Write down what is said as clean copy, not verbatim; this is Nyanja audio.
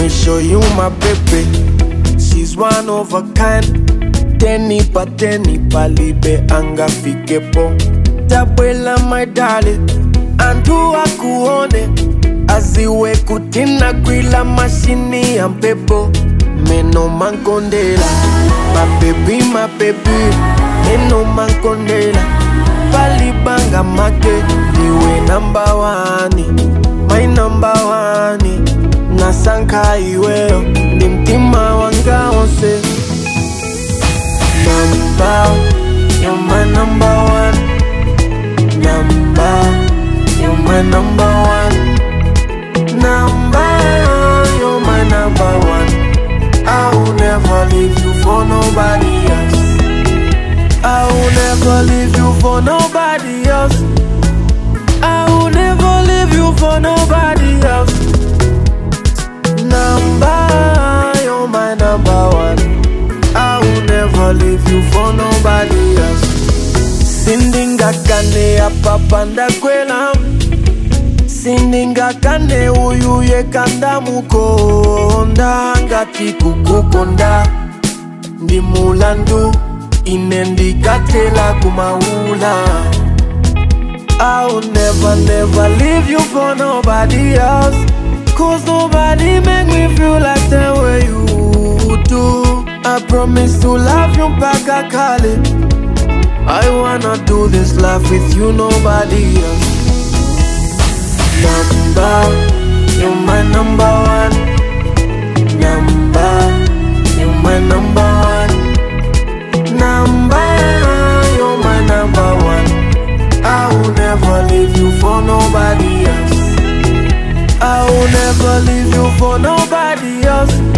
me show you my baby. She's one of a kind. Teni palibe anga fikepo. Tabwela my darling, andu akuone. Aziwe kutina gwila mashini ya mpepo. Meno mankondela, my baby. Meno mankondela, palibanga make. Iwe number one, my number one. Nasanka iweo, nimtima wanga onse. Number, you're my number one. Number, you're my number one. Number, you're my number one. I will never leave you for nobody else. I will never leave you for nobody else. I will never leave you for nobody else. Number, you're my number one. I will never leave you for nobody else. Sindinga kane apapanda kwela. Sindinga kane uyuye kanda mukonda. Ngati kukukonda ndi mulandu inendikatela kumaula. I will never leave you for nobody else. Cause nobody make me feel like the way you do. I promise to love you mpaka kale. I wanna do this life with you, nobody else. Number, you're my number one. Number, you're my number one. Number, you're my number one. I will never leave you for nobody else. I will never leave you for nobody else.